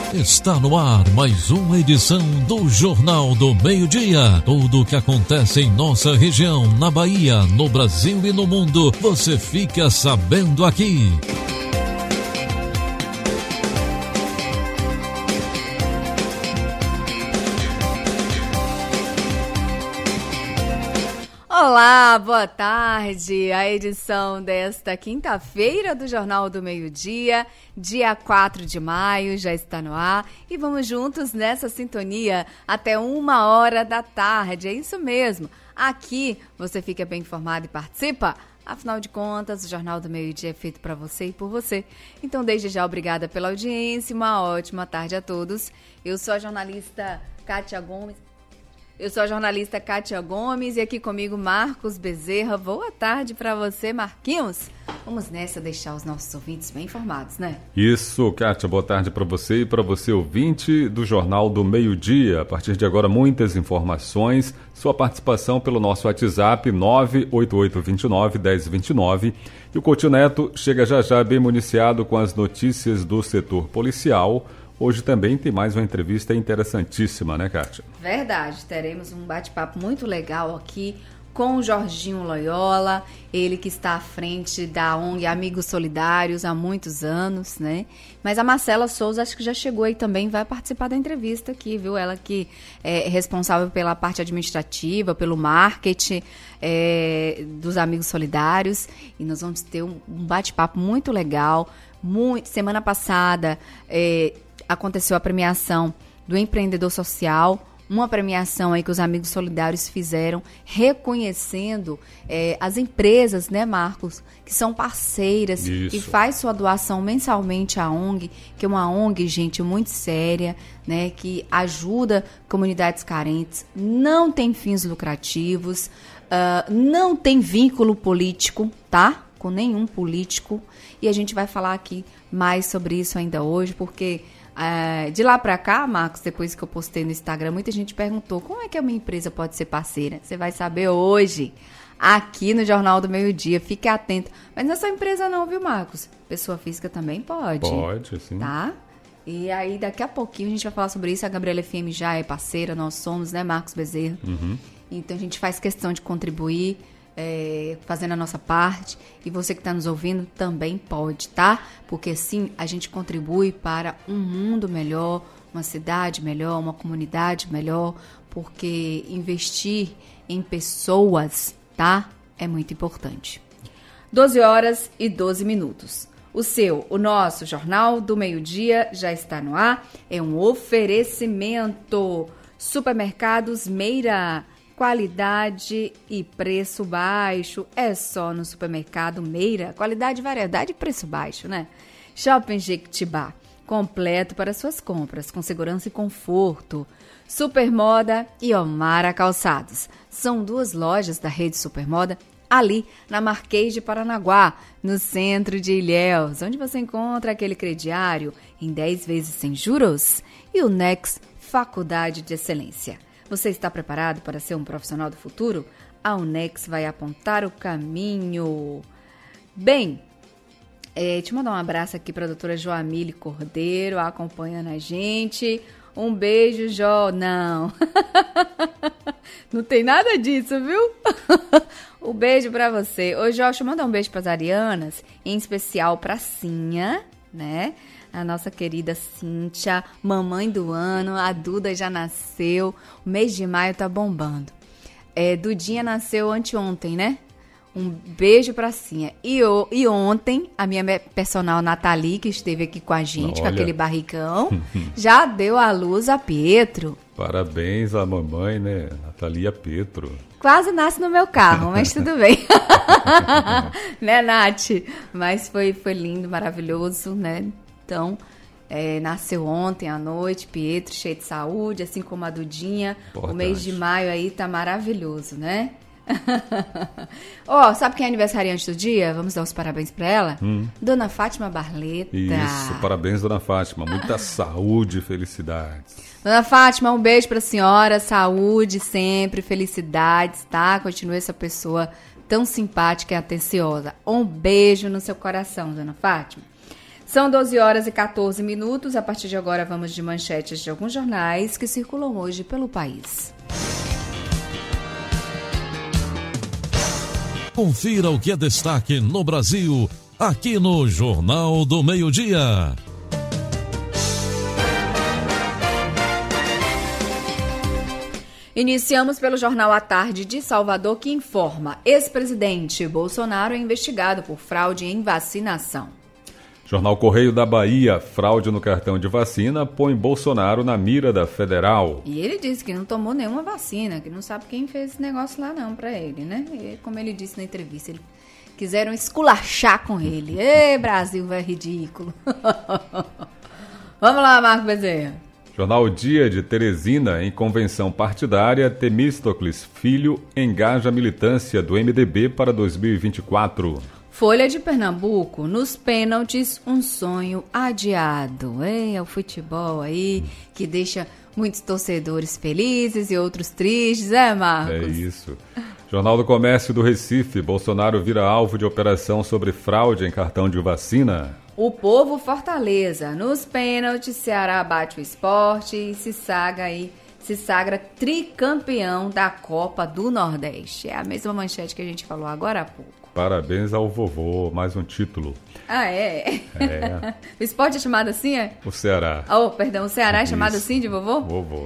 Está no ar mais uma edição do Jornal do Meio-Dia. Tudo o que acontece em nossa região, na Bahia, no Brasil e no mundo, você fica sabendo aqui. Olá, boa tarde. A edição desta quinta-feira do Jornal do Meio-Dia, dia 4 de maio, já está no ar. E vamos juntos nessa sintonia até 1h da tarde. É isso mesmo. Aqui você fica bem informado e participa. Afinal de contas, o Jornal do Meio-Dia é feito para você e por você. Então, desde já, obrigada pela audiência. Uma ótima tarde a todos. Eu sou a jornalista Kátia Gomes. E aqui comigo Marcos Bezerra. Boa tarde para você, Marquinhos. Vamos nessa deixar os nossos ouvintes bem informados, né? Isso, Kátia, boa tarde para você e para você ouvinte do Jornal do Meio-Dia. A partir de agora, muitas informações. Sua participação pelo nosso WhatsApp 98829-1029. E o Coutinho Neto chega já bem municiado com as notícias do setor policial. Hoje também tem mais uma entrevista interessantíssima, né, Kátia? Verdade, teremos um bate-papo muito legal aqui com o Jorginho Loyola, ele que está à frente da ONG Amigos Solidários há muitos anos, né? Mas a Marcela Souza acho que já chegou aí também, vai participar da entrevista aqui, viu? Ela que é responsável pela parte administrativa, pelo marketing dos Amigos Solidários, e nós vamos ter um bate-papo muito legal. Semana passada aconteceu a premiação do empreendedor social, uma premiação aí que os Amigos Solidários fizeram, reconhecendo as empresas, né, Marcos, que são parceiras. Isso. E faz sua doação mensalmente à ONG, que é uma ONG, gente, muito séria, né, que ajuda comunidades carentes, não tem fins lucrativos, não tem vínculo político, tá? Com nenhum político. E a gente vai falar aqui mais sobre isso ainda hoje, porque de lá para cá, Marcos, depois que eu postei no Instagram, muita gente perguntou como é que uma empresa pode ser parceira. Você vai saber hoje, aqui no Jornal do Meio-Dia. Fique atento. Mas não é só empresa não, viu, Marcos? Pessoa física também pode. Pode, sim. Tá? E aí, daqui a pouquinho, a gente vai falar sobre isso. A Gabriela FM já é parceira, nós somos, né, Marcos Bezerra? Uhum. Então, a gente faz questão de contribuir, fazendo a nossa parte, e você que está nos ouvindo também pode, tá? Porque assim a gente contribui para um mundo melhor, uma cidade melhor, uma comunidade melhor, porque investir em pessoas, tá? É muito importante. 12h12. O nosso Jornal do Meio-Dia já está no ar, é um oferecimento. Supermercados Meira, qualidade e preço baixo, é só no Supermercado Meira. Qualidade, variedade e preço baixo, né? Shopping Jequitibá, completo para suas compras, com segurança e conforto. Supermoda e Omara Calçados. São duas lojas da rede Supermoda, ali na Marquês de Paranaguá, no centro de Ilhéus, onde você encontra aquele crediário em 10 vezes sem juros e o Nex Faculdade de Excelência. Você está preparado para ser um profissional do futuro? A Unex vai apontar o caminho. Bem, deixa eu mandar um abraço aqui para a doutora Joamile Cordeiro, acompanhando a gente. Um beijo, Jo. Não, não tem nada disso, viu? Um beijo para você. Ô, Jo, deixa eu mandar um beijo para as Arianas, em especial para a Cinha, né? A nossa querida Cíntia, mamãe do ano, a Duda já nasceu, o mês de maio tá bombando. Dudinha nasceu anteontem, né? Um beijo pra Cinha. E ontem, a minha personal Nathalie, que esteve aqui com a gente, com aquele barrigão, já deu à luz a Pietro. Parabéns à mamãe, né? Nathalie Pietro. Quase nasce no meu carro, mas tudo bem. Né, Nath? Mas foi lindo, maravilhoso, né? Então, nasceu ontem à noite, Pietro, cheio de saúde, assim como a Dudinha. Importante. O mês de maio aí tá maravilhoso, né? Sabe quem é aniversariante do dia? Vamos dar os parabéns para ela? Dona Fátima Barleta. Isso, parabéns, Dona Fátima. Muita saúde e felicidades. Dona Fátima, um beijo para a senhora, saúde sempre, felicidades, tá? Continue essa pessoa tão simpática e atenciosa. Um beijo no seu coração, Dona Fátima. São 12 horas e 14 minutos. A partir de agora vamos de manchetes de alguns jornais que circulam hoje pelo país. Confira o que é destaque no Brasil, aqui no Jornal do Meio-Dia. Iniciamos pelo Jornal à Tarde de Salvador, que informa: ex-presidente Bolsonaro é investigado por fraude em vacinação. Jornal Correio da Bahia: fraude no cartão de vacina põe Bolsonaro na mira da Federal. E ele disse que não tomou nenhuma vacina, que não sabe quem fez esse negócio lá não pra ele, né? E, como ele disse na entrevista, quiseram esculachar com ele. Ê, Brasil, é ridículo. Vamos lá, Marco Bezerra. Jornal Dia de Teresina: em convenção partidária, Temístocles Filho engaja a militância do MDB para 2024. Folha de Pernambuco: nos pênaltis, um sonho adiado. É o futebol aí que deixa muitos torcedores felizes e outros tristes, Marcos? É isso. Jornal do Comércio do Recife: Bolsonaro vira alvo de operação sobre fraude em cartão de vacina. O Povo Fortaleza: nos pênaltis, Ceará bate o Sport e se sagra tricampeão da Copa do Nordeste. É a mesma manchete que a gente falou agora há pouco. Parabéns ao vovô, mais um título. Ah, é? É. O Sport é chamado assim, é? O Ceará. Oh, perdão, o Ceará é chamado assim de vovô? Vovô.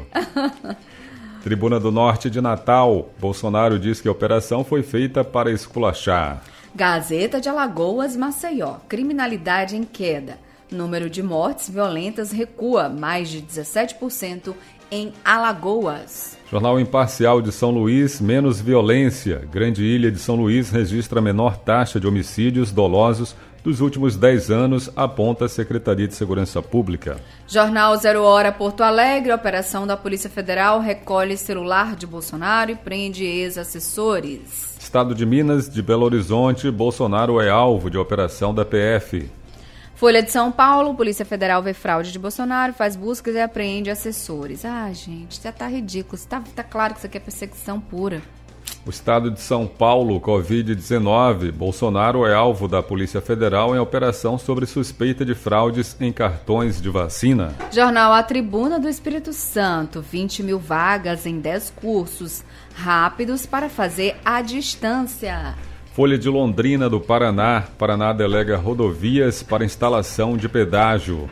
Tribuna do Norte de Natal: Bolsonaro diz que a operação foi feita para esculachar. Gazeta de Alagoas, Maceió: criminalidade em queda. Número de mortes violentas recua mais de 17% em Alagoas. Jornal Imparcial de São Luís: menos violência. Grande Ilha de São Luís registra a menor taxa de homicídios dolosos dos últimos 10 anos, aponta a Secretaria de Segurança Pública. Jornal 0 Hora Porto Alegre: operação da Polícia Federal recolhe celular de Bolsonaro e prende ex-assessores. Estado de Minas, de Belo Horizonte: Bolsonaro é alvo de operação da PF. Folha de São Paulo: Polícia Federal vê fraude de Bolsonaro, faz buscas e apreende assessores. Ah, gente, já tá ridículo. Tá claro que isso aqui é perseguição pura. O Estado de São Paulo: Covid-19. Bolsonaro é alvo da Polícia Federal em operação sobre suspeita de fraudes em cartões de vacina. Jornal A Tribuna do Espírito Santo: 20 mil vagas em 10 cursos rápidos para fazer à distância. Folha de Londrina do Paraná: Paraná delega rodovias para instalação de pedágio.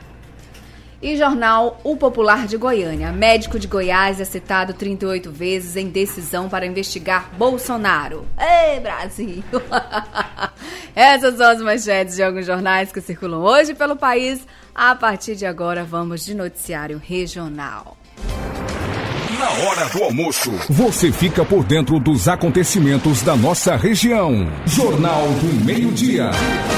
E jornal O Popular de Goiânia: médico de Goiás é citado 38 vezes em decisão para investigar Bolsonaro. Ei, Brasil! Essas são as manchetes de alguns jornais que circulam hoje pelo país. A partir de agora, vamos de noticiário regional. Na hora do almoço, você fica por dentro dos acontecimentos da nossa região. Jornal do Meio-Dia.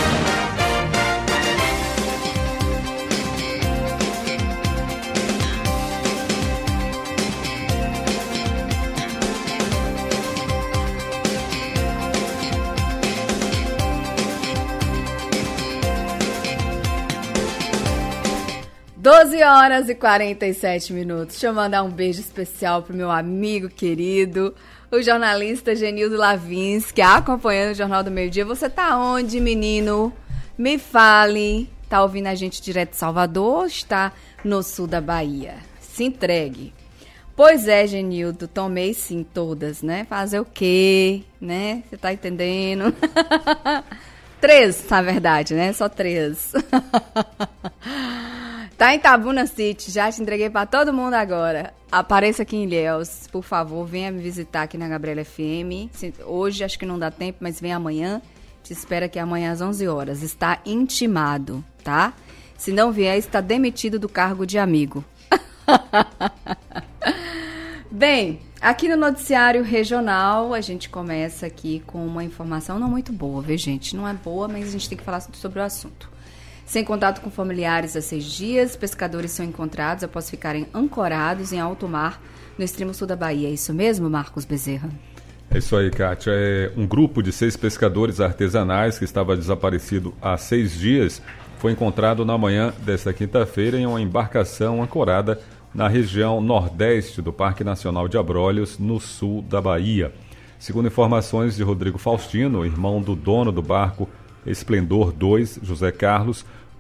Doze horas e 47 minutos. Deixa eu mandar um beijo especial pro meu amigo querido, o jornalista Genildo Lavinsky, acompanhando o Jornal do Meio-Dia. Você tá onde, menino? Me fale. Tá ouvindo a gente direto de Salvador ou está no sul da Bahia? Se entregue. Pois é, Genildo, tomei sim todas, né? Fazer o quê, né? Você tá entendendo? 3, na verdade, né? Só 3. Tá em Tabuna City, já te entreguei pra todo mundo agora. Apareça aqui em Ilhéus, por favor, venha me visitar aqui na Gabriela FM. Hoje acho que não dá tempo, mas vem amanhã. Te espero aqui amanhã às 11 horas. Está intimado, tá? Se não vier, está demitido do cargo de amigo. Bem, aqui no noticiário regional, a gente começa aqui com uma informação não muito boa, viu, gente? Não é boa, mas a gente tem que falar sobre o assunto. Sem contato com familiares há 6 dias, pescadores são encontrados após ficarem ancorados em alto mar no extremo sul da Bahia. É isso mesmo, Marcos Bezerra? É isso aí, Kátia. É um grupo de 6 pescadores artesanais que estava desaparecido há 6 dias foi encontrado na manhã desta quinta-feira em uma embarcação ancorada na região nordeste do Parque Nacional de Abrolhos, no sul da Bahia. Segundo informações de Rodrigo Faustino, irmão do dono do barco Esplendor 2, José Carlos,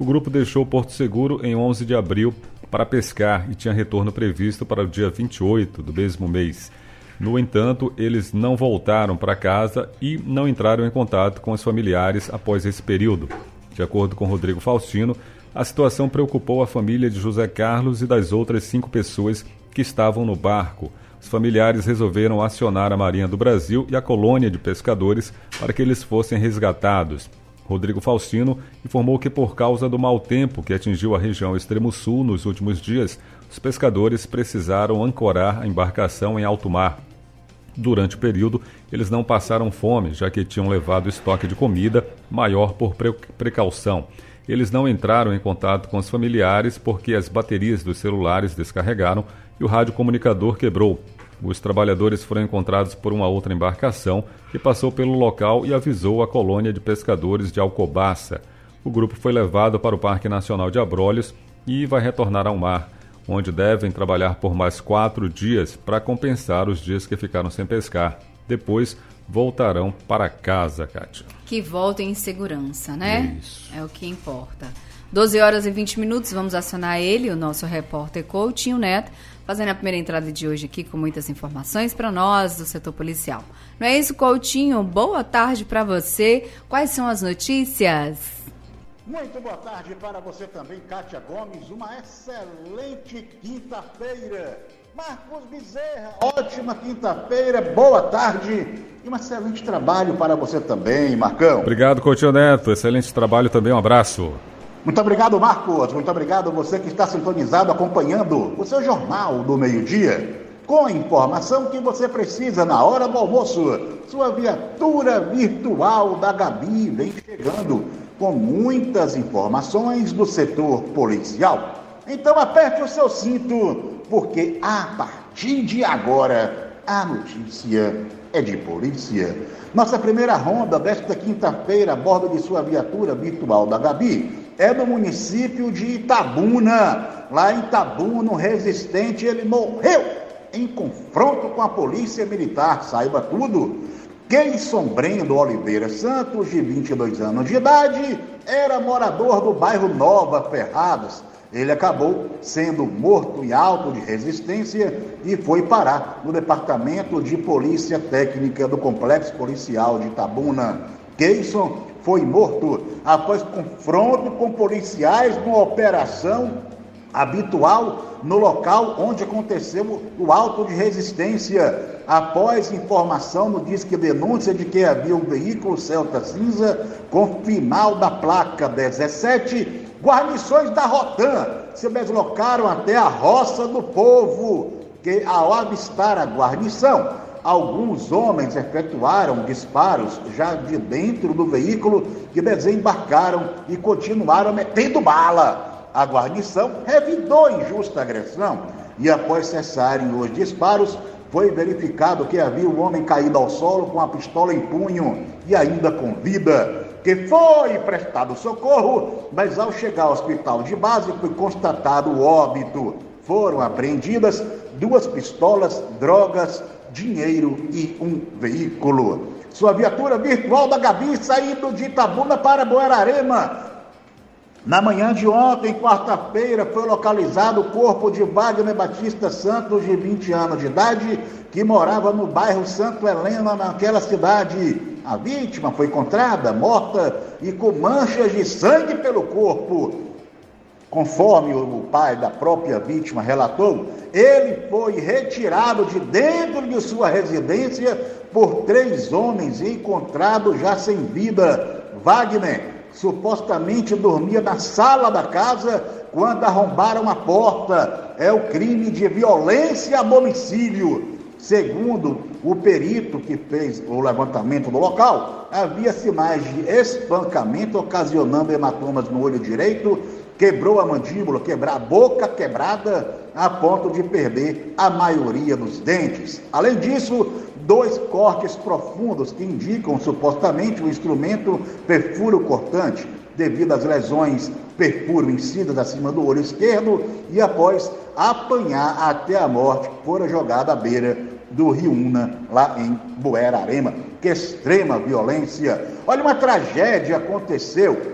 O grupo deixou Porto Seguro em 11 de abril para pescar e tinha retorno previsto para o dia 28 do mesmo mês. No entanto, eles não voltaram para casa e não entraram em contato com os familiares após esse período. De acordo com Rodrigo Faustino, a situação preocupou a família de José Carlos e das outras 5 pessoas que estavam no barco. Os familiares resolveram acionar a Marinha do Brasil e a colônia de pescadores para que eles fossem resgatados. Rodrigo Faustino informou que por causa do mau tempo que atingiu a região extremo sul nos últimos dias, os pescadores precisaram ancorar a embarcação em alto mar. Durante o período, eles não passaram fome, já que tinham levado estoque de comida maior por precaução. Eles não entraram em contato com os familiares porque as baterias dos celulares descarregaram e o radiocomunicador quebrou. Os trabalhadores foram encontrados por uma outra embarcação que passou pelo local e avisou a colônia de pescadores de Alcobaça. O grupo foi levado para o Parque Nacional de Abrolhos e vai retornar ao mar, onde devem trabalhar por mais 4 dias para compensar os dias que ficaram sem pescar. Depois voltarão para casa, Kátia. Que voltem em segurança, né? Isso. É o que importa. 12 horas e 20 minutos, vamos acionar ele, o nosso repórter Coutinho Neto, fazendo a primeira entrada de hoje aqui com muitas informações para nós do setor policial. Não é isso, Coutinho? Boa tarde para você. Quais são as notícias? Muito boa tarde para você também, Kátia Gomes. Uma excelente quinta-feira. Marcos Bezerra, ótima quinta-feira, boa tarde e um excelente trabalho para você também, Marcão. Obrigado, Coutinho Neto. Excelente trabalho também, um abraço. Muito obrigado, Marcos. Muito obrigado você que está sintonizado, acompanhando o seu Jornal do Meio-Dia, com a informação que você precisa na hora do almoço. Sua viatura virtual da Gabi vem chegando com muitas informações do setor policial. Então aperte o seu cinto, porque a partir de agora a notícia é de polícia. Nossa primeira ronda desta quinta-feira a bordo de sua viatura virtual da Gabi é do município de Itabuna. Lá em Itabuna, um resistente, ele morreu em confronto com a polícia militar. Saiba tudo. Keison Brendo Oliveira Santos, de 22 anos de idade, era morador do bairro Nova Ferrados. Ele acabou sendo morto em auto de resistência e foi parar no Departamento de Polícia Técnica do Complexo Policial de Itabuna. Keison foi morto após confronto com policiais numa operação habitual no local onde aconteceu o auto de resistência. Após informação no disque denúncia de que havia um veículo Celta cinza com final da placa 17, guarnições da Rotan se deslocaram até a Roça do Povo, que ao avistar a guarnição, alguns homens efetuaram disparos já de dentro do veículo, que desembarcaram e continuaram metendo bala. A guarnição revidou injusta agressão e, após cessarem os disparos, foi verificado que havia um homem caído ao solo com a pistola em punho e ainda com vida, que foi prestado socorro, mas ao chegar ao hospital de base foi constatado o óbito. Foram apreendidas 2 pistolas, drogas, dinheiro e um veículo. Sua viatura virtual da Gabi saindo de Itabuna para Buerarema. Na manhã de ontem, quarta-feira, foi localizado o corpo de Wagner Batista Santos, de 20 anos de idade, que morava no bairro Santo Helena, naquela cidade. A vítima foi encontrada morta e com manchas de sangue pelo corpo. Conforme o pai da própria vítima relatou, ele foi retirado de dentro de sua residência por 3 homens e encontrado já sem vida. Wagner supostamente dormia na sala da casa quando arrombaram a porta. É o crime de violência a domicílio. Segundo o perito que fez o levantamento do local, havia sinais de espancamento ocasionando hematomas no olho direito, quebrou a mandíbula, a boca quebrada a ponto de perder a maioria dos dentes. Além disso, 2 cortes profundos que indicam supostamente o instrumento perfuro cortante, devido às lesões perfuro incidas acima do olho esquerdo e após apanhar até a morte, fora jogada à beira do Rio Una, lá em Buerarema. Que extrema violência! Olha, uma tragédia aconteceu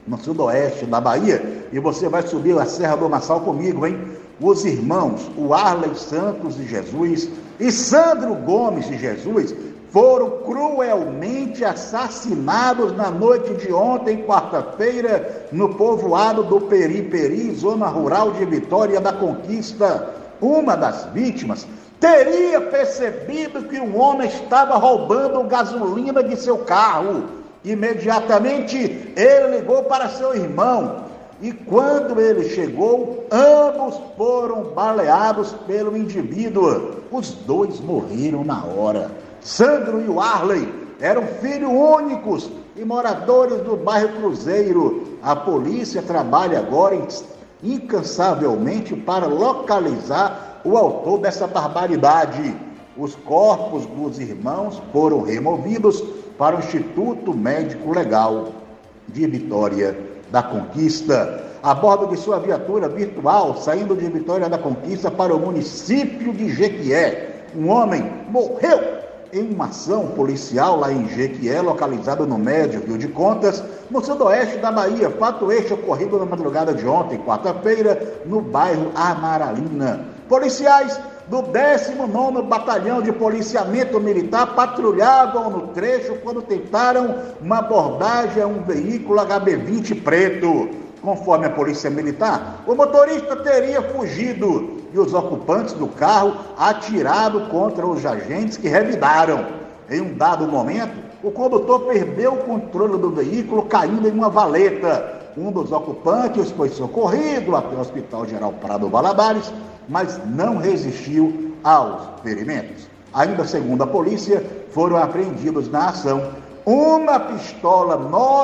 no sudoeste da Bahia, e você vai subir a Serra do Massal comigo, hein? Os irmãos, o Arley Santos de Jesus e Sandro Gomes de Jesus, foram cruelmente assassinados na noite de ontem, quarta-feira, no povoado do Periperi, zona rural de Vitória da Conquista. Uma das vítimas teria percebido que um homem estava roubando gasolina de seu carro. Imediatamente ele ligou para seu irmão e quando ele chegou, ambos foram baleados pelo indivíduo. Os dois morreram na hora. Sandro e o Arley eram filhos únicos e moradores do bairro Cruzeiro. A polícia trabalha agora incansavelmente para localizar o autor dessa barbaridade. Os corpos dos irmãos foram removidos para o Instituto Médico Legal de Vitória da Conquista. A bordo de sua viatura virtual, saindo de Vitória da Conquista para o município de Jequié, um homem morreu em uma ação policial lá em Jequié, localizada no Médio Rio de Contas, no sudoeste da Bahia. Fato este ocorrido na madrugada de ontem, quarta-feira, no bairro Amaralina. Policiais do 19º Batalhão de Policiamento Militar patrulhavam no trecho quando tentaram uma abordagem a um veículo HB20 preto. Conforme a Polícia Militar, o motorista teria fugido e os ocupantes do carro atirado contra os agentes que revidaram. Em um dado momento, o condutor perdeu o controle do veículo, caindo em uma valeta. Um dos ocupantes foi socorrido até o Hospital Geral Prado Valadares, mas não resistiu aos ferimentos. Ainda segundo a polícia, foram apreendidos na ação uma pistola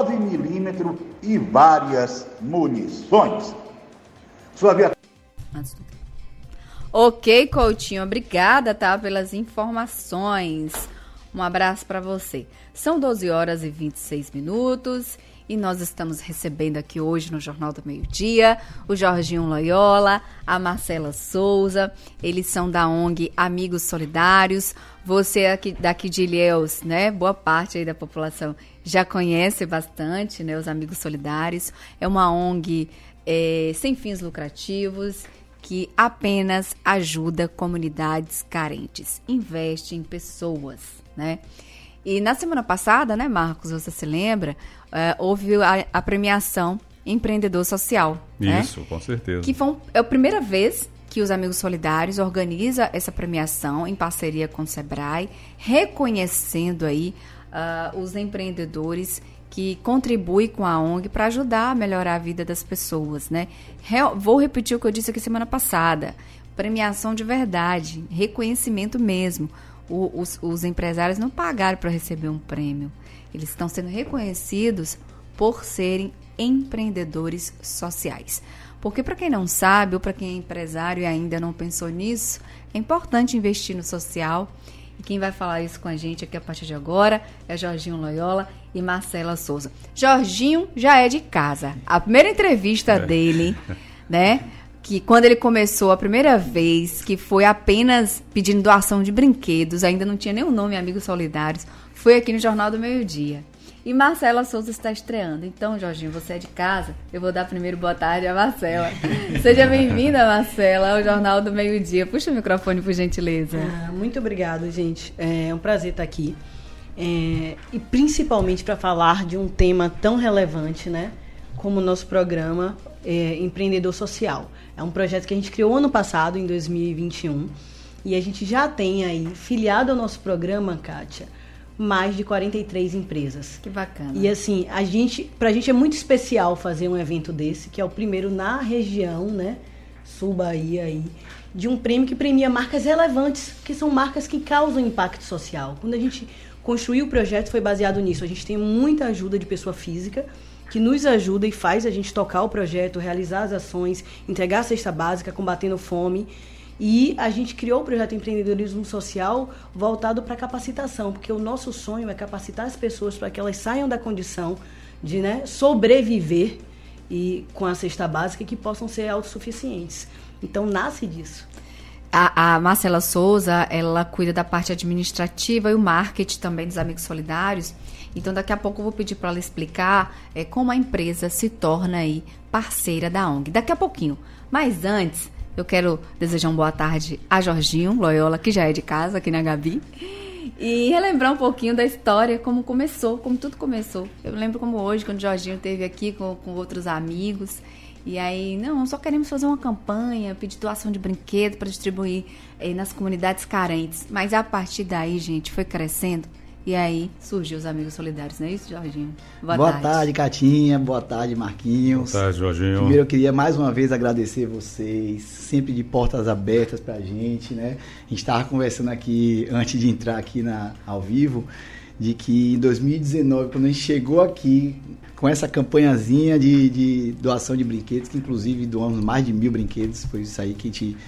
9mm e várias munições. Sua viatura... Ok, Coutinho, obrigada, tá, pelas informações. Um abraço para você. São 12h26 e nós estamos recebendo aqui hoje no Jornal do Meio-Dia o Jorginho Loyola, a Marcela Souza. Eles são da ONG Amigos Solidários. Você aqui, daqui de Ilhéus, né? Boa parte aí da população já conhece bastante, né? Os Amigos Solidários. É uma ONG sem fins lucrativos que apenas ajuda comunidades carentes, investe em pessoas, né? E na semana passada, né, Marcos, você se lembra, houve a premiação Empreendedor Social. Isso, né? Com certeza. Que é a primeira vez que os Amigos Solidários organiza essa premiação em parceria com o Sebrae, reconhecendo aí os empreendedores que contribuem com a ONG para ajudar a melhorar a vida das pessoas, né? Vou repetir o que eu disse aqui semana passada. Premiação de verdade, reconhecimento mesmo. Os empresários não pagaram para receber um prêmio. Eles estão sendo reconhecidos por serem empreendedores sociais. Porque para quem não sabe, ou para quem é empresário e ainda não pensou nisso, é importante investir no social. E quem vai falar isso com a gente aqui a partir de agora é Jorginho Loyola e Marcela Souza. Jorginho já é de casa. A primeira entrevista dele, né? Que quando ele começou a primeira vez, que foi apenas pedindo doação de brinquedos, ainda não tinha nem o nome Amigos Solidários, foi aqui no Jornal do Meio-Dia. E Marcela Souza está estreando. Então, Jorginho, você é de casa, eu vou dar primeiro boa tarde a Marcela. Seja bem-vinda, Marcela, ao Jornal do Meio-Dia. Puxa o microfone, por gentileza. Muito obrigada, gente. É um prazer estar aqui. E principalmente para falar de um tema tão relevante, né, como o nosso programa Empreendedor Social. É um projeto que a gente criou ano passado, em 2021, e a gente já tem aí, filiado ao nosso programa, Kátia, mais de 43 empresas. Que bacana. E assim, pra gente é muito especial fazer um evento desse, que é o primeiro na região, né, Sul Bahia aí, de um prêmio que premia marcas relevantes, que são marcas que causam impacto social. Quando a gente construiu o projeto, foi baseado nisso. A gente tem muita ajuda de pessoa física, que nos ajuda e faz a gente tocar o projeto, realizar as ações, entregar a cesta básica, combatendo fome. E a gente criou o projeto Empreendedorismo Social voltado para capacitação, porque o nosso sonho é capacitar as pessoas para que elas saiam da condição de, né, sobreviver e com a cesta básica, que possam ser autossuficientes. Então, nasce disso. A Marcela Souza, ela cuida da parte administrativa e o marketing também dos Amigos Solidários. Então, daqui a pouco eu vou pedir para ela explicar como a empresa se torna aí parceira da ONG. Daqui a pouquinho. Mas antes, eu quero desejar uma boa tarde a Jorginho Loyola, que já é de casa, aqui na Gabi. E relembrar um pouquinho da história, como começou, como tudo começou. Eu lembro como hoje, quando o Jorginho esteve aqui com outros amigos. E aí, não, só queremos fazer uma campanha, pedir doação de brinquedo para distribuir nas comunidades carentes. Mas a partir daí, gente, foi crescendo. E aí surgiu os Amigos Solidários, não é isso, Jorginho? Boa tarde, Catinha. Boa tarde, Marquinhos. Boa tarde, Jorginho. Primeiro eu queria mais uma vez agradecer vocês, sempre de portas abertas pra gente, né? A gente estava conversando aqui, antes de entrar aqui ao vivo, de que em 2019, quando a gente chegou aqui com essa campanhazinha de doação de brinquedos, que inclusive doamos mais de 1000 brinquedos, foi isso aí que a gente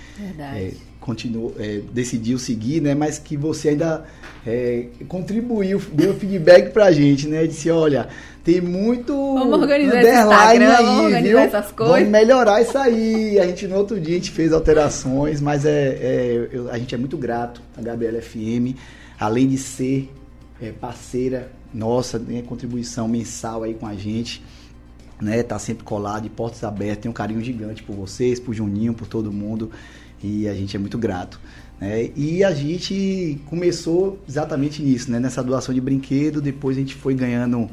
decidiu seguir, né? Mas que você ainda contribuiu, deu feedback pra gente, né? Disse, olha, tem muito vamos organizar esse Instagram, aí, vamos organizar essas coisas. Vamos melhorar isso aí. A gente, no outro dia, a gente fez alterações, mas a gente é muito grato à Gabriela FM, além de ser parceira nossa, né, contribuição mensal aí com a gente, né, tá sempre colado, de portas abertas, tem um carinho gigante por vocês, por Juninho, por todo mundo, e a gente é muito grato, né, e a gente começou exatamente nisso, né, nessa doação de brinquedo, depois a gente foi ganhando,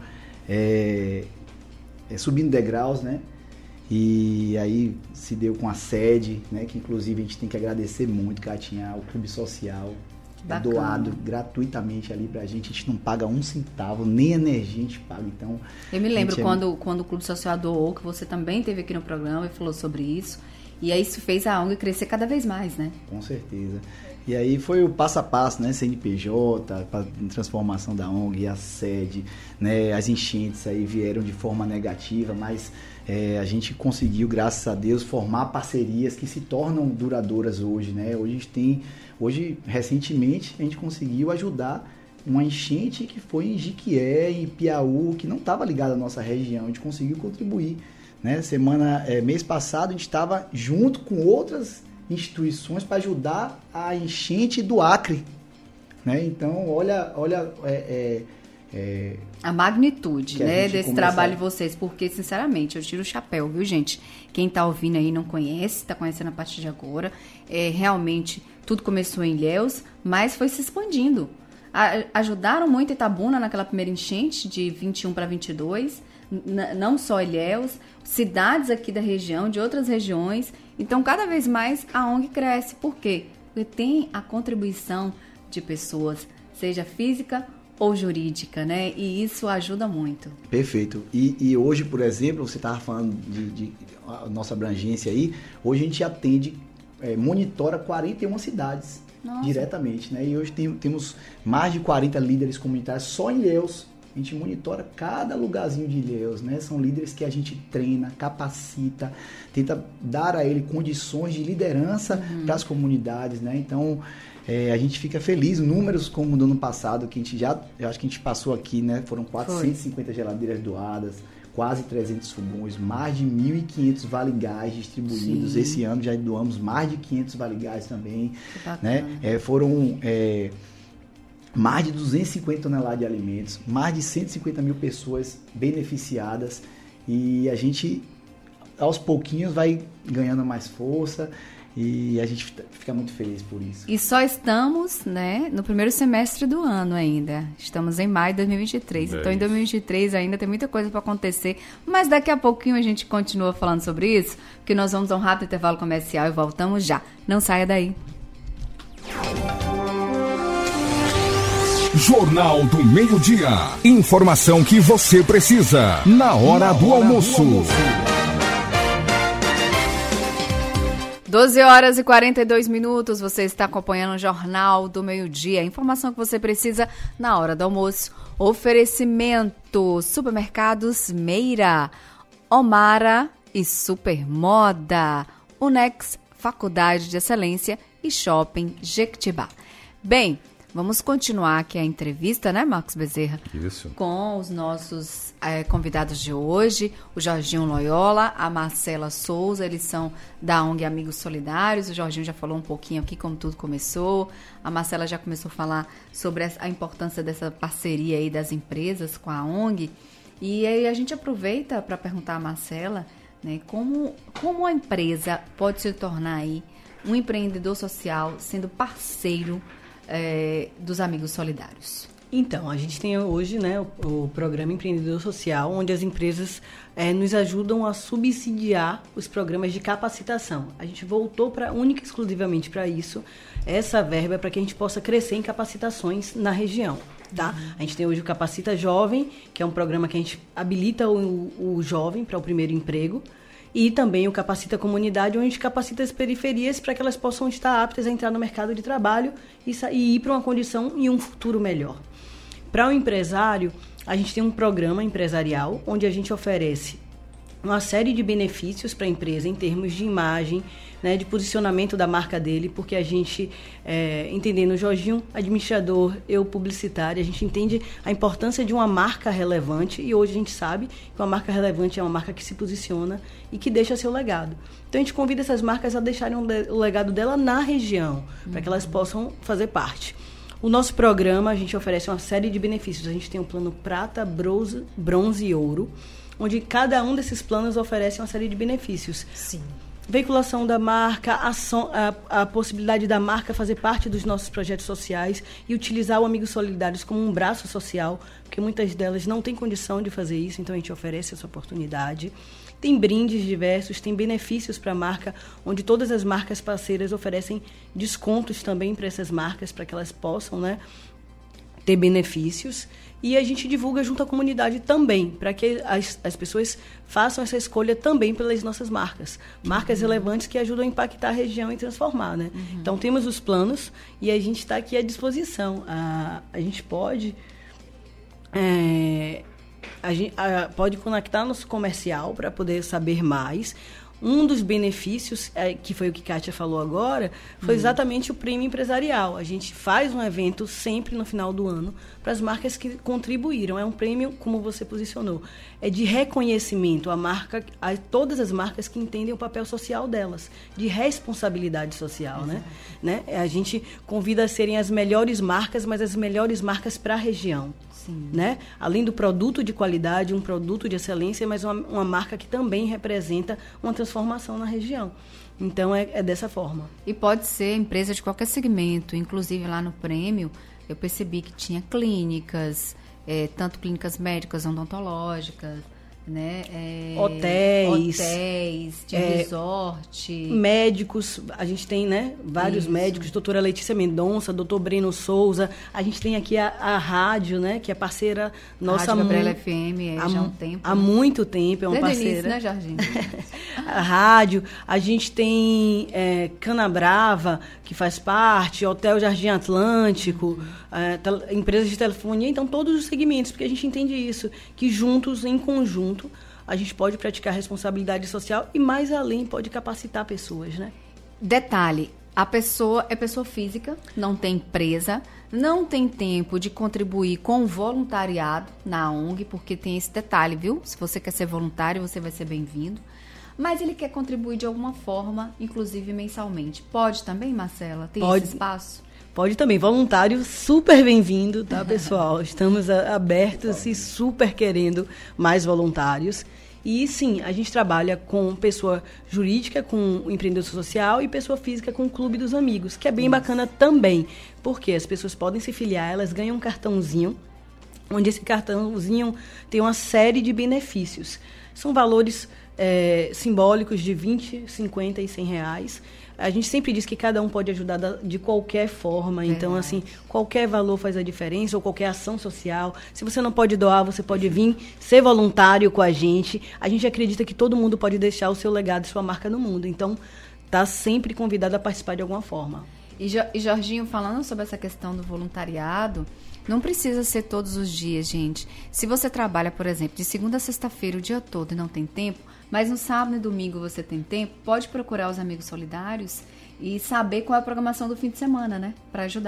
subindo degraus, né, e aí se deu com a sede, né, que inclusive a gente tem que agradecer muito, Catinha, ao Clube Social, doado gratuitamente ali pra gente, a gente não paga um centavo, nem energia a gente paga, então... Eu me lembro quando o Clube Social doou, que você também esteve aqui no programa e falou sobre isso, e aí isso fez a ONG crescer cada vez mais, né? Com certeza. E aí foi o passo a passo, né, CNPJ, para transformação da ONG, a sede, né, as enchentes aí vieram de forma negativa, mas a gente conseguiu, graças a Deus, formar parcerias que se tornam duradouras hoje, né? Hoje, recentemente, a gente conseguiu ajudar uma enchente que foi em Jiquié, em Piauí, que não estava ligada à nossa região. A gente conseguiu contribuir, né? Mês passado, a gente estava junto com outras instituições para ajudar a enchente do Acre, né? Então, olha a magnitude, né, desse trabalho de vocês, porque, sinceramente, eu tiro o chapéu, viu, gente? Quem tá ouvindo aí não conhece, tá conhecendo a partir de agora. Realmente, tudo começou em Ilhéus, mas foi se expandindo. Ajudaram muito Itabuna naquela primeira enchente de 21 para 22, não só Ilhéus, cidades aqui da região, de outras regiões. Então, cada vez mais a ONG cresce. Por quê? Porque tem a contribuição de pessoas, seja física ou jurídica, né? E isso ajuda muito. Perfeito. E hoje, por exemplo, você estava falando de nossa abrangência aí, hoje a gente atende, monitora 41 cidades. Nossa. Diretamente, né? E hoje temos mais de 40 líderes comunitários só em Ilhéus. A gente monitora cada lugarzinho de Ilhéus, né? São líderes que a gente treina, capacita, tenta dar a ele condições de liderança para as comunidades, né? Então, a gente fica feliz. Números como do ano passado, que a gente eu acho que a gente passou aqui, né? Foram 450 geladeiras doadas, quase 300 fogões, mais de 1.500 vale-gás distribuídos. Sim. Esse ano já doamos mais de 500 vale-gás também, né? Foram mais de 250 toneladas de alimentos, mais de 150 mil pessoas beneficiadas, e a gente aos pouquinhos vai ganhando mais força. E a gente fica muito feliz por isso. E só estamos, né, no primeiro semestre do ano ainda. Estamos em maio de 2023. Então, em 2023 ainda tem muita coisa para acontecer. Mas daqui a pouquinho a gente continua falando sobre isso, porque nós vamos a um rápido intervalo comercial e voltamos já. Não saia daí. Jornal do Meio-Dia. Informação que você precisa na hora do almoço. 12 horas e 42 minutos, você está acompanhando o Jornal do Meio-Dia. Informação que você precisa na hora do almoço. Oferecimento: Supermercados Meira, Omara e Supermoda, Unex, Faculdade de Excelência e Shopping Jequitibá. Bem, Vamos continuar aqui a entrevista, né, Marcos Bezerra? Isso. Com os nossos convidados de hoje, o Jorginho Loyola, a Marcela Souza, eles são da ONG Amigos Solidários. O Jorginho já falou um pouquinho aqui como tudo começou. A Marcela já começou a falar sobre a importância dessa parceria aí das empresas com a ONG. E aí a gente aproveita para perguntar a Marcela, né, como a empresa pode se tornar aí um empreendedor social sendo parceiro dos Amigos Solidários. Então, a gente tem hoje, né, o programa Empreendedor Social, onde as empresas nos ajudam a subsidiar os programas de capacitação. A gente voltou única e exclusivamente para isso, essa verba para que a gente possa crescer em capacitações na região. Tá? A gente tem hoje o Capacita Jovem, que é um programa que a gente habilita o jovem para o primeiro emprego, e também o Capacita Comunidade, onde a gente capacita as periferias para que elas possam estar aptas a entrar no mercado de trabalho e ir para uma condição e um futuro melhor. Para o empresário, a gente tem um programa empresarial onde a gente oferece uma série de benefícios para a empresa em termos de imagem, né, de posicionamento da marca dele, porque a gente, entendendo o Jorginho, administrador, eu publicitária, a gente entende a importância de uma marca relevante e hoje a gente sabe que uma marca relevante é uma marca que se posiciona e que deixa seu legado. Então a gente convida essas marcas a deixarem o legado dela na região, para que elas possam fazer parte. O nosso programa, a gente oferece uma série de benefícios. A gente tem o plano prata, bronze e ouro, onde cada um desses planos oferece uma série de benefícios. Sim. Veiculação da marca, a possibilidade da marca fazer parte dos nossos projetos sociais e utilizar o Amigos Solidários como um braço social, porque muitas delas não têm condição de fazer isso, então a gente oferece essa oportunidade. Tem brindes diversos, tem benefícios para a marca, onde todas as marcas parceiras oferecem descontos também para essas marcas, para que elas possam, né, ter benefícios. E a gente divulga junto à comunidade também, para que as pessoas façam essa escolha também pelas nossas marcas. Marcas relevantes que ajudam a impactar a região e transformar, né? Então, temos os planos e a gente está aqui à disposição. A gente pode... pode conectar nosso comercial para poder saber mais. Um dos benefícios, que foi o que Kátia falou agora, foi exatamente o prêmio empresarial. A gente faz um evento sempre no final do ano para as marcas que contribuíram. É um prêmio, como você posicionou, é de reconhecimento a todas as marcas que entendem o papel social delas, de responsabilidade social, né? A gente convida a serem as melhores marcas, mas as melhores marcas para a região. Né? Além do produto de qualidade, um produto de excelência, mas uma marca que também representa uma transformação na região. Então, é dessa forma. E pode ser empresa de qualquer segmento. Inclusive, lá no prêmio, eu percebi que tinha clínicas, tanto médicas, odontológicas, né? Hotéis, de resort. Médicos, a gente tem, né, vários médicos, doutora Letícia Mendonça, doutor Breno Souza, a gente tem aqui a rádio, né, que é parceira nossa. Rádio Gabriela FM, já há um tempo. Há muito tempo, é uma Desde parceira. Início, né, Jorginho? A rádio, a gente tem Canabrava, que faz parte, Hotel Jardim Atlântico, empresas de telefonia, então todos os segmentos, porque a gente entende isso, que juntos, em conjunto, a gente pode praticar responsabilidade social e, mais além, pode capacitar pessoas, né? Detalhe, a pessoa é pessoa física, não tem empresa, não tem tempo de contribuir com o voluntariado na ONG, porque tem esse detalhe, viu? Se você quer ser voluntário, você vai ser bem-vindo. Mas ele quer contribuir de alguma forma, inclusive mensalmente. Pode também, Marcela? Tem esse espaço? Pode também. Voluntário, super bem-vindo, tá, pessoal? Estamos abertos e super querendo mais voluntários. E, sim, a gente trabalha com pessoa jurídica, com o empreendedor social, e pessoa física com o Clube dos Amigos, que é bem bacana também, porque as pessoas podem se filiar, elas ganham um cartãozinho, onde esse cartãozinho tem uma série de benefícios. São valores simbólicos de 20, 50 e 100 reais. A gente sempre diz que cada um pode ajudar de qualquer forma. Então, assim, qualquer valor faz a diferença, ou qualquer ação social. Se você não pode doar, você pode vir ser voluntário com a gente. A gente acredita que todo mundo pode deixar o seu legado e sua marca no mundo. Então, está sempre convidado a participar de alguma forma. E Jorginho, falando sobre essa questão do voluntariado, não precisa ser todos os dias, gente. Se você trabalha, por exemplo, de segunda a sexta-feira o dia todo e não tem tempo, mas no sábado e domingo você tem tempo, pode procurar os Amigos Solidários e saber qual é a programação do fim de semana, né? Para ajudar.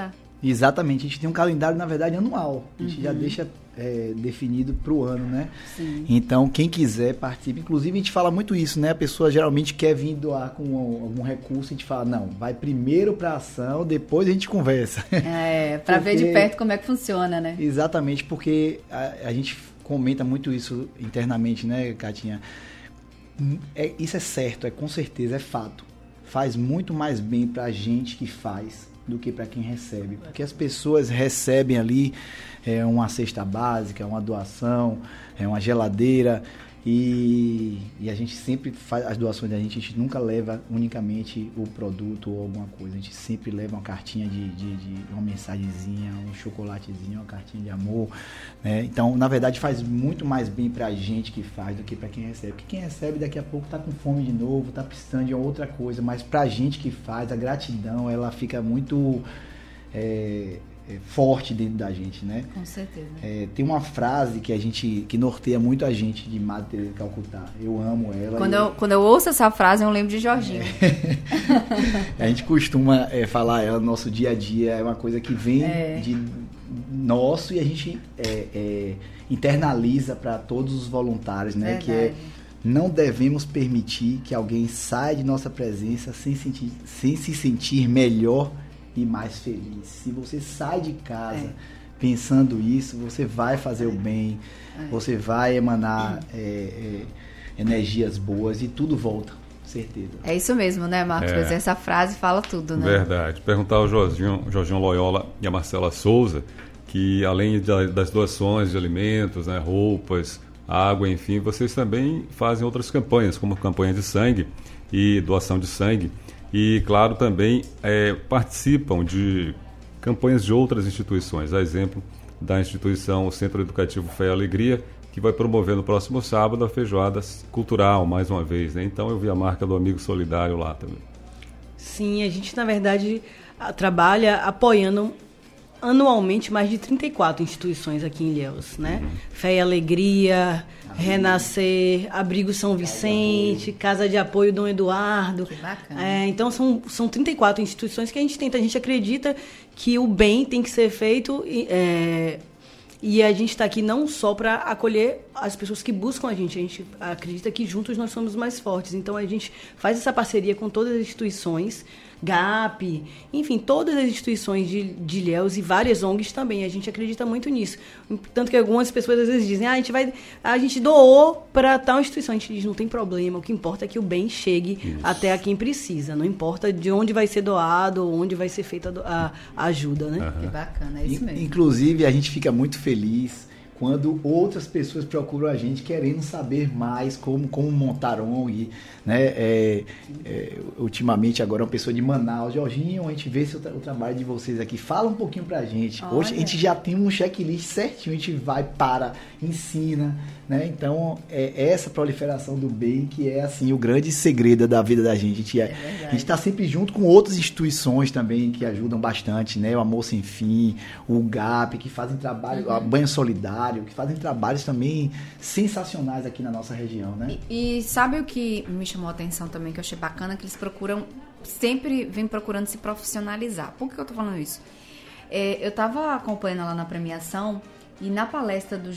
Exatamente, a gente tem um calendário, na verdade, anual. A gente já deixa definido para o ano, né? Sim. Então, quem quiser participa. Inclusive, a gente fala muito isso, né? A pessoa geralmente quer vir doar com algum recurso, a gente fala, não, vai primeiro para a ação, depois a gente conversa. Para ver de perto como é que funciona, né? Exatamente, porque a gente comenta muito isso internamente, né, Catinha? Isso é certo, com certeza, é fato. Faz muito mais bem para a gente que faz do que para quem recebe. Porque as pessoas recebem ali uma cesta básica, uma doação, uma geladeira, e a gente sempre faz as doações da gente nunca leva unicamente o produto ou alguma coisa. A gente sempre leva uma cartinha de uma mensagenzinha, um chocolatezinho, uma cartinha de amor, né? Então, na verdade, faz muito mais bem pra gente que faz do que pra quem recebe. Porque quem recebe daqui a pouco tá com fome de novo, tá precisando de outra coisa, mas pra gente que faz, a gratidão, ela fica muito forte dentro da gente, né? Com certeza. Tem uma frase que norteia muito a gente, de Madre Teresa de Calcutá. Eu amo ela. Quando eu ouço essa frase, eu lembro de Jorginho. A gente costuma falar ela no nosso dia a dia, é uma coisa que vem de nosso, e a gente internaliza para todos os voluntários, né? Verdade. Que não devemos permitir que alguém saia de nossa presença sem se sentir melhor e mais feliz. Se você sai de casa pensando isso, você vai fazer o bem, você vai emanar energias boas e tudo volta, com certeza. É isso mesmo, né, Marcos? Essa frase fala tudo, né? Verdade. Perguntar ao Jorginho Loyola e a Marcela Souza, que além das doações de alimentos, né, roupas, água, enfim, vocês também fazem outras campanhas, como campanha de sangue e doação de sangue. E, claro, também participam de campanhas de outras instituições. A exemplo da instituição Centro Educativo Fé e Alegria, que vai promover no próximo sábado a feijoada cultural, mais uma vez, né? Então eu vi a marca do Amigo Solidário lá também. Sim, a gente, na verdade, trabalha apoiando anualmente mais de 34 instituições aqui em Ilhéus, né? Fé e Alegria, Renascer, Abrigo São Vicente, Casa de Apoio Dom Eduardo. Que bacana. Então são 34 instituições que a gente acredita que o bem tem que ser feito e a gente está aqui não só para acolher as pessoas que buscam a gente acredita que juntos nós somos mais fortes. Então a gente faz essa parceria com todas as instituições, GAP, enfim, todas as instituições de Ilhéus e várias ONGs também. A gente acredita muito nisso. Tanto que algumas pessoas às vezes dizem, a gente doou para tal instituição. A gente diz, não tem problema, o que importa é que o bem chegue até a quem precisa. Não importa de onde vai ser doado ou onde vai ser feita a ajuda, né? Que bacana, é isso mesmo. Inclusive, a gente fica muito feliz quando outras pessoas procuram a gente querendo saber mais como montar ONG, né? Ultimamente agora uma pessoa de Manaus, Jorginho, a gente vê o trabalho de vocês aqui, fala um pouquinho pra gente. Olha. Hoje a gente já tem um checklist certinho, a gente vai ensina, né? Então essa proliferação do bem que é assim o grande segredo da vida da gente. A gente está sempre junto com outras instituições também que ajudam bastante, né? O Amor Sem Fim, o GAP, que fazem trabalho, a Banho Solidário, que fazem trabalhos também sensacionais aqui na nossa região, né? E sabe o que me chamou a atenção também, que eu achei bacana, que eles sempre vêm procurando se profissionalizar. Por que eu tô falando isso? Eu tava acompanhando lá na premiação e na palestra do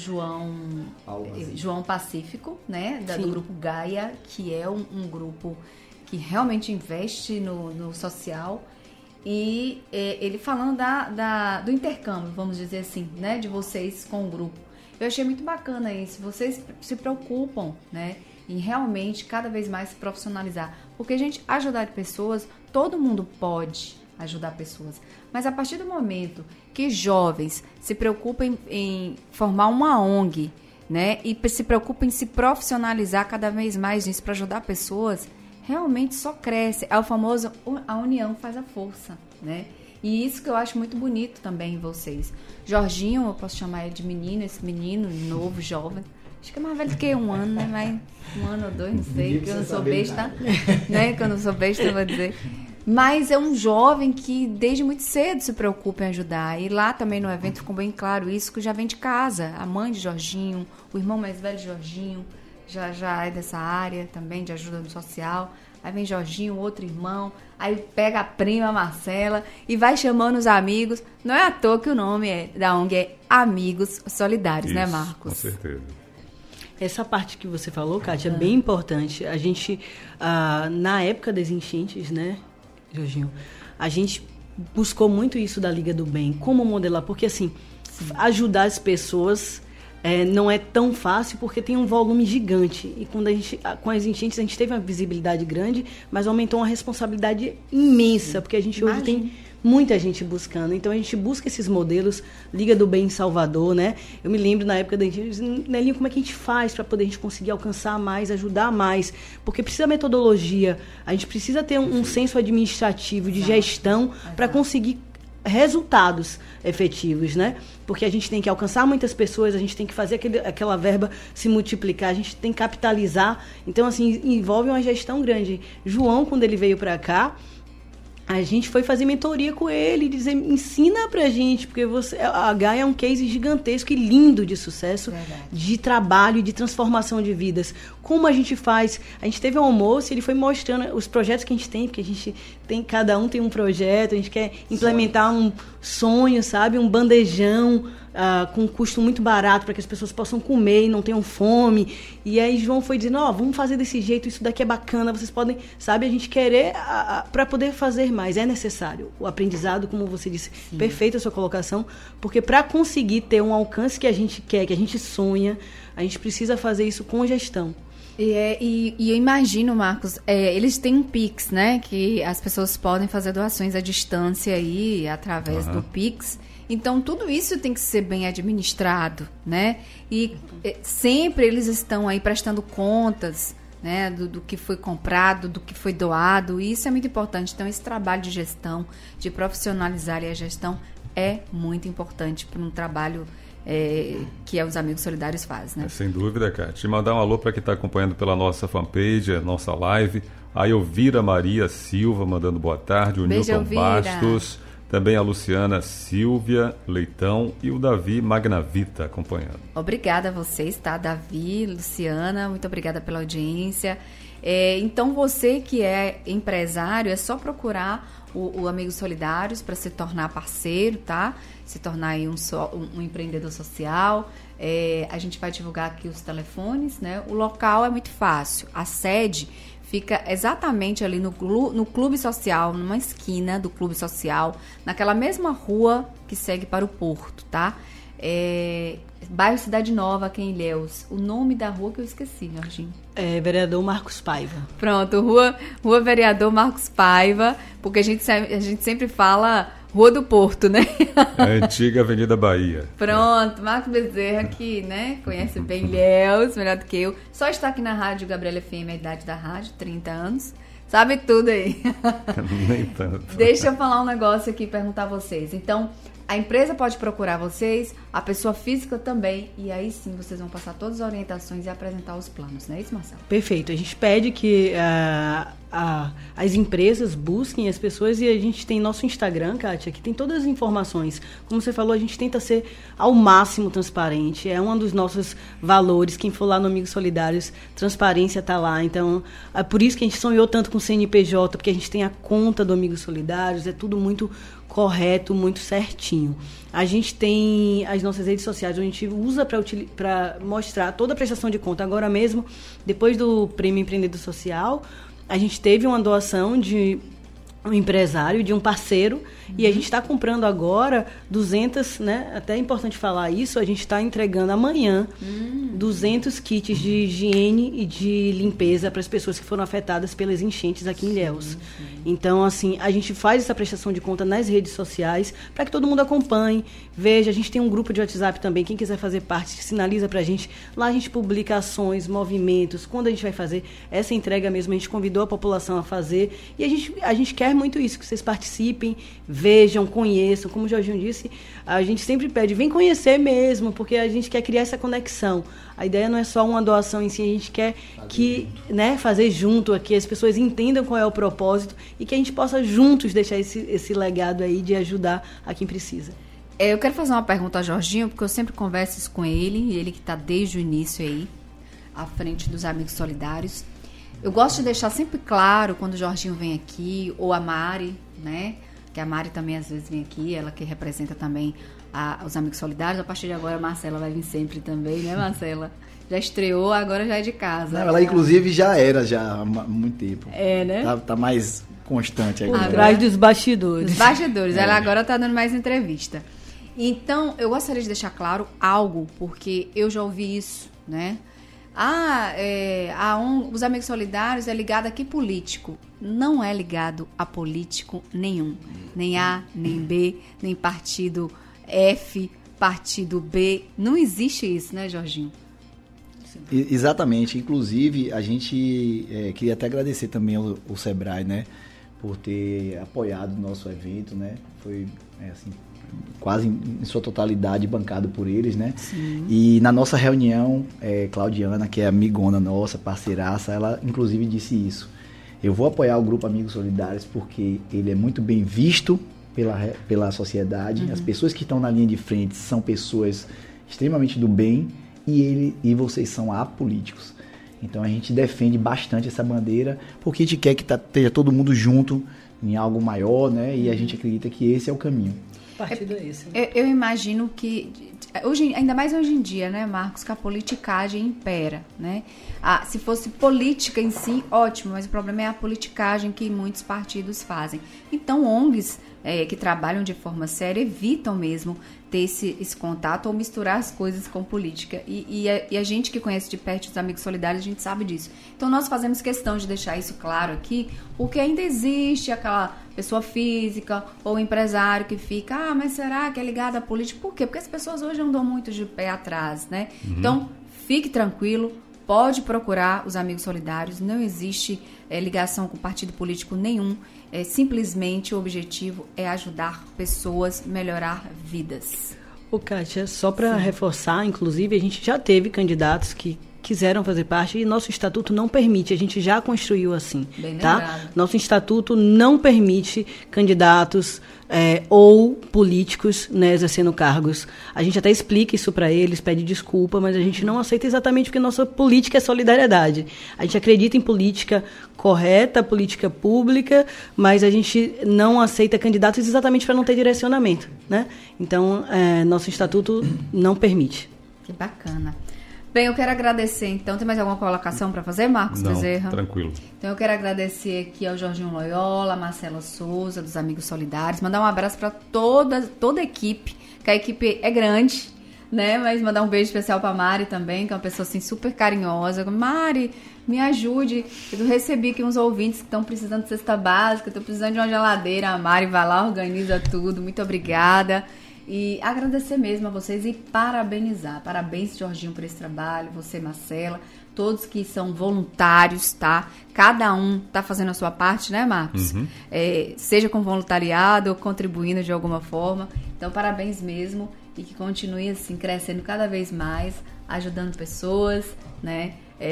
João Pacífico, né, do grupo Gaia, que é um grupo que realmente investe no social, e ele falando do intercâmbio, vamos dizer assim, né, de vocês com o grupo. Eu achei muito bacana isso, vocês se preocupam, né, em realmente cada vez mais se profissionalizar, porque, gente, ajudar pessoas, todo mundo pode ajudar pessoas, mas a partir do momento que jovens se preocupem em formar uma ONG, né, e se preocupem em se profissionalizar cada vez mais nisso para ajudar pessoas, realmente só cresce. É o famoso, a união faz a força, né? E isso que eu acho muito bonito também em vocês. Jorginho, eu posso chamar ele de menino, esse menino novo, jovem. Acho que é mais velho que um ano, né? Mas 1 ano ou 2, não sei, que eu não sou besta. Né? Que eu não sou besta, eu vou dizer. Mas é um jovem que desde muito cedo se preocupa em ajudar. E lá também no evento ficou bem claro isso, que já vem de casa. A mãe de Jorginho, o irmão mais velho de Jorginho, já é dessa área também de ajuda no social. Aí vem Jorginho, outro irmão. aí pega a prima Marcela e vai chamando os amigos. Não é à toa que o nome da ONG é Amigos Solidários, né, Marcos? Com certeza. Essa parte que você falou, Kátia, é bem importante. A gente, na época das enchentes, né, Jorginho, a gente buscou muito isso da Liga do Bem, como modelar, porque assim, ajudar as pessoas não é tão fácil, porque tem um volume gigante, e quando com as enchentes a gente teve uma visibilidade grande, mas aumentou uma responsabilidade imensa, porque a gente hoje tem muita gente buscando, então a gente busca esses modelos. Liga do Bem em Salvador, né? Eu me lembro na época da gente, Nelinho, como é que a gente faz para poder a gente conseguir alcançar mais, ajudar mais? Porque precisa metodologia, a gente precisa ter um senso administrativo de gestão para conseguir resultados efetivos, né? Porque a gente tem que alcançar muitas pessoas, a gente tem que fazer aquela verba se multiplicar, a gente tem que capitalizar. Então, assim, envolve uma gestão grande. João, quando ele veio para cá, a gente foi fazer mentoria com ele, dizer, ensina pra gente, porque a Gaia é um case gigantesco e lindo de sucesso, de trabalho e de transformação de vidas. Como a gente faz? A gente teve um almoço e ele foi mostrando os projetos que a gente tem, porque a gente tem, cada um tem um projeto, a gente quer implementar um sonho, sabe? Um bandejão, com um custo muito barato para que as pessoas possam comer e não tenham fome. E aí João foi dizendo, vamos fazer desse jeito, isso daqui é bacana, vocês podem, sabe, a gente querer para poder fazer mais. É necessário o aprendizado, como você disse, perfeita a sua colocação, porque para conseguir ter um alcance que a gente quer, que a gente sonha, a gente precisa fazer isso com gestão. E eu imagino, Marcos, eles têm um Pix, né? Que as pessoas podem fazer doações à distância aí, através do Pix. Então, tudo isso tem que ser bem administrado, né? E sempre eles estão aí prestando contas, né? Do que foi comprado, do que foi doado. E isso é muito importante. Então, esse trabalho de gestão, de profissionalizar a gestão, é muito importante para um trabalho que os Amigos Solidários fazem, né? Sem dúvida, Kátia. E mandar um alô para quem está acompanhando pela nossa fanpage, a nossa live. A Elvira Maria Silva mandando boa tarde. O Beijo, Nilton Elvira. Bastos. Também a Luciana Silvia Leitão e o Davi Magnavita acompanhando. Obrigada a vocês, tá? Davi, Luciana, muito obrigada pela audiência. Então, você que é empresário, é só procurar o Amigos Solidários para se tornar parceiro, tá? Se tornar aí um empreendedor social. A gente vai divulgar aqui os telefones, né? O local é muito fácil. A sede fica exatamente ali no Clube Social, numa esquina do Clube Social, naquela mesma rua que segue para o Porto, tá? Bairro Cidade Nova, aqui em Ilhéus. O nome da rua que eu esqueci, Jorginho. Vereador Marcos Paiva. Pronto, rua Vereador Marcos Paiva, porque a gente sempre fala Rua do Porto, né? É a antiga Avenida Bahia. Pronto, Marcos Bezerra, que, né, conhece bem Ilhéus, melhor do que eu. Só está aqui na Rádio Gabriela FM, a idade da rádio, 30 anos. Sabe tudo aí. Nem tanto. Deixa eu falar um negócio aqui e perguntar a vocês. Então, a empresa pode procurar vocês, a pessoa física também, e aí sim vocês vão passar todas as orientações e apresentar os planos, não é isso, Marcelo? Perfeito. A gente pede que as empresas busquem as pessoas, e a gente tem nosso Instagram, Kátia, que tem todas as informações. Como você falou, a gente tenta ser ao máximo transparente. É um dos nossos valores. Quem for lá no Amigos Solidários, transparência está lá. Então, é por isso que a gente sonhou tanto com o CNPJ, porque a gente tem a conta do Amigos Solidários, é tudo muito correto, muito certinho. A gente tem as nossas redes sociais, onde a gente usa para mostrar toda a prestação de conta. Agora mesmo, depois do Prêmio Empreendedor Social, a gente teve uma doação de um empresário, de um parceiro, e a gente está comprando agora 200, né? Até é importante falar isso, a gente está entregando amanhã 200 kits de higiene e de limpeza para as pessoas que foram afetadas pelas enchentes aqui em Ilhéus. Então, assim, a gente faz essa prestação de conta nas redes sociais para que todo mundo acompanhe, veja. A gente tem um grupo de WhatsApp também, quem quiser fazer parte, sinaliza para a gente. Lá a gente publica ações, movimentos, quando a gente vai fazer essa entrega mesmo, a gente convidou a população a fazer, e a gente quer muito isso, que vocês participem, vejam, conheçam. Como o Jorginho disse, a gente sempre pede, vem conhecer mesmo, porque a gente quer criar essa conexão. A ideia não é só uma doação em si, a gente quer fazer junto aqui, as pessoas entendam qual é o propósito e que a gente possa juntos deixar esse legado aí de ajudar a quem precisa. Eu quero fazer uma pergunta a Jorginho, porque eu sempre converso isso com ele, e ele que está desde o início aí, à frente dos Amigos Solidários. eu gosto de deixar sempre claro quando o Jorginho vem aqui, ou a Mari, né? Que a Mari também às vezes vem aqui, ela que representa também os Amigos Solidários. A partir de agora a Marcela vai vir sempre também, né, Marcela? Já estreou, agora já é de casa. Não, ela inclusive já era há muito tempo. É, né? Tá mais constante agora. Atrás dos bastidores. Dos bastidores. Ela agora tá dando mais entrevista. Então, eu gostaria de deixar claro algo, porque eu já ouvi isso, né? Os Amigos Solidários é ligado a que político? Não é ligado a político nenhum. Nem A, nem B, nem partido F, partido B. Não existe isso, né, Jorginho? Exatamente. Inclusive, a gente queria até agradecer também o Sebrae, né? Por ter apoiado o nosso evento, né? Foi, assim, quase em sua totalidade bancado por eles, né? Sim. E na nossa reunião, Claudiana, que é amigona nossa, parceiraça, ela inclusive disse isso. Eu vou apoiar o Grupo Amigos Solidários porque ele é muito bem visto pela sociedade. As pessoas que estão na linha de frente são pessoas extremamente do bem e vocês são apolíticos. Então a gente defende bastante essa bandeira porque a gente quer que esteja todo mundo junto em algo maior, né? E a gente acredita que esse é o caminho. Partido é esse. Eu imagino que, ainda mais hoje em dia, né, Marcos, que a politicagem impera, né? Se fosse política em si, ótimo, mas o problema é a politicagem que muitos partidos fazem. Então, ONGs que trabalham de forma séria evitam mesmo ter esse contato ou misturar as coisas com política. E a gente que conhece de perto os Amigos Solidários, a gente sabe disso. Então, nós fazemos questão de deixar isso claro aqui, porque ainda existe aquela pessoa física ou empresário que fica, mas será que é ligado à política? Por quê? Porque as pessoas hoje andam muito de pé atrás, né? Então, fique tranquilo, pode procurar os Amigos Solidários, não existe ligação com partido político nenhum, simplesmente o objetivo é ajudar pessoas, melhorar vidas. Ô, Kátia, só para reforçar, inclusive, a gente já teve candidatos que quiseram fazer parte e nosso estatuto não permite, a gente já construiu assim, bem tá? lembrado. Nosso estatuto não permite candidatos ou políticos, né, exercendo cargos. A gente até explica isso para eles, pede desculpa, mas a gente não aceita exatamente porque nossa política é solidariedade. A gente acredita em política correta, política pública, mas a gente não aceita candidatos exatamente para não ter direcionamento, né? Então, nosso estatuto não permite. Que bacana. Bem, eu quero agradecer, então, tem mais alguma colocação para fazer, Marcos Bezerra? Tranquilo. Então, eu quero agradecer aqui ao Jorginho Loyola, a Marcela Souza, dos Amigos Solidários, mandar um abraço para toda a equipe, que a equipe é grande, né? Mas mandar um beijo especial para a Mari também, que é uma pessoa, assim, super carinhosa. Mari, me ajude. Eu recebi aqui uns ouvintes que estão precisando de cesta básica, estão precisando de uma geladeira. A Mari vai lá, organiza tudo. Muito obrigada. E agradecer mesmo a vocês e parabenizar. Parabéns, Jorginho, por esse trabalho. Você, Marcela, todos que são voluntários, tá? Cada um tá fazendo a sua parte, né, Marcos? Seja com voluntariado ou contribuindo de alguma forma. Então, parabéns mesmo e que continue assim, crescendo cada vez mais, ajudando pessoas, né?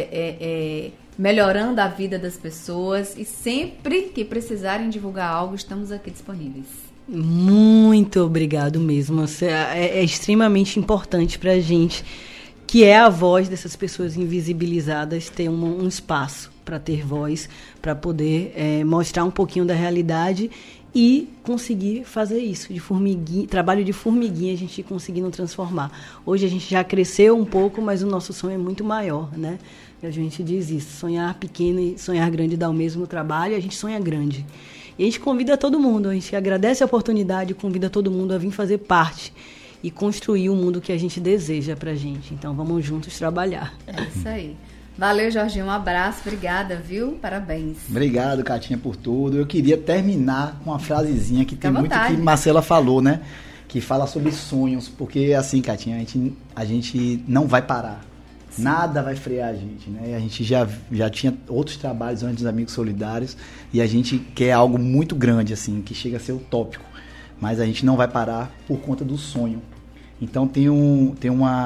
Melhorando a vida das pessoas e sempre que precisarem divulgar algo, estamos aqui disponíveis. Muito obrigado mesmo. É extremamente importante para a gente, que é a voz dessas pessoas invisibilizadas, ter um espaço para ter voz, para poder mostrar um pouquinho da realidade e conseguir fazer isso, trabalho de formiguinha, a gente conseguindo transformar. Hoje a gente já cresceu um pouco, mas o nosso sonho é muito maior, né? A gente diz isso, sonhar pequeno e sonhar grande dá o mesmo trabalho, a gente sonha grande. E a gente convida todo mundo, a gente agradece a oportunidade, convida todo mundo a vir fazer parte e construir o mundo que a gente deseja pra gente. Então, vamos juntos trabalhar. É isso aí. Valeu, Jorginho, um abraço, obrigada, viu? Parabéns. Obrigado, Catinha, por tudo. Eu queria terminar com uma frasezinha que tem muito vontade. que Marcela falou, né? Que fala sobre sonhos, porque assim, Catinha, a gente não vai parar. Sim. Nada vai frear a gente, né? A gente já tinha outros trabalhos antes dos Amigos Solidários e a gente quer algo muito grande, assim, que chega a ser utópico. Mas a gente não vai parar por conta do sonho. Então tem um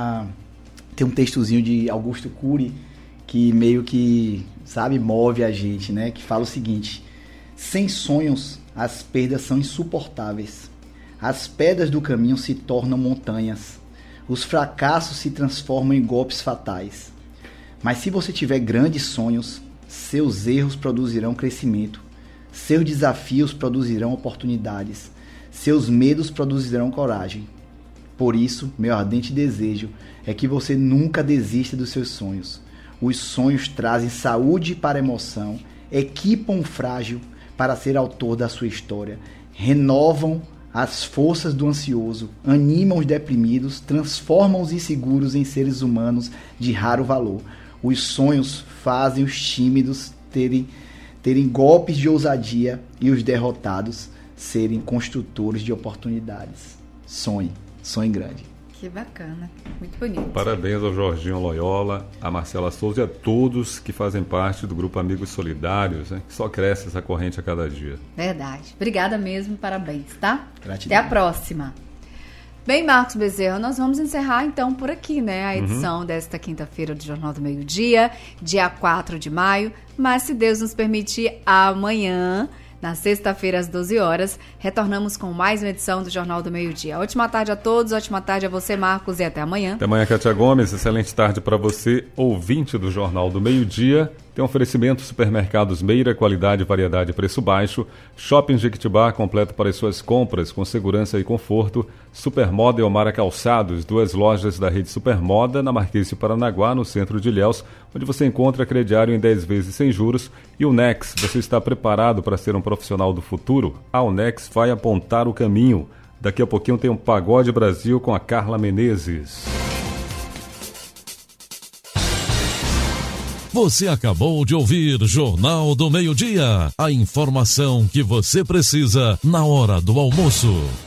textozinho de Augusto Cury que meio que, sabe, move a gente, né? Que fala o seguinte: sem sonhos, as perdas são insuportáveis. As pedras do caminho se tornam montanhas. Os fracassos se transformam em golpes fatais. Mas se você tiver grandes sonhos, Seus erros produzirão crescimento. Seus desafios produzirão oportunidades. Seus medos produzirão coragem. Por isso, meu ardente desejo é que você nunca desista dos seus sonhos. Os sonhos trazem saúde para a emoção, equipam o frágil para ser autor da sua história, renovam as forças do ansioso, animam os deprimidos, transformam os inseguros em seres humanos de raro valor. Os sonhos fazem os tímidos terem golpes de ousadia e os derrotados serem construtores de oportunidades. Sonhe grande. Que bacana, muito bonito. Parabéns ao Jorginho Loyola, a Marcela Souza e a todos que fazem parte do Grupo Amigos Solidários, né? Que só cresce essa corrente a cada dia. Verdade. Obrigada mesmo, parabéns, tá? Gratidão. Até a próxima. Bem, Marcos Bezerra, nós vamos encerrar então por aqui, né? A edição desta quinta-feira do Jornal do Meio-Dia, dia 4 de maio. Mas se Deus nos permitir, amanhã, na sexta-feira, às 12 horas, retornamos com mais uma edição do Jornal do Meio-Dia. Ótima tarde a todos, ótima tarde a você, Marcos, e até amanhã. Até amanhã, Kátia Gomes. Excelente tarde para você, ouvinte do Jornal do Meio-Dia. Tem oferecimento Supermercados Meira, qualidade, variedade e preço baixo. Shopping Jequitibá, completo para as suas compras, com segurança e conforto. Supermoda e Omara Calçados, 2 lojas da rede Supermoda, na Marquês de Paranaguá, no centro de Ilhéus, onde você encontra crediário em 10 vezes sem juros. E o Unex, você está preparado para ser um profissional do futuro? A Unex vai apontar o caminho. Daqui a pouquinho tem um Pagode Brasil com a Carla Menezes. Você acabou de ouvir Jornal do Meio-Dia. A informação que você precisa na hora do almoço.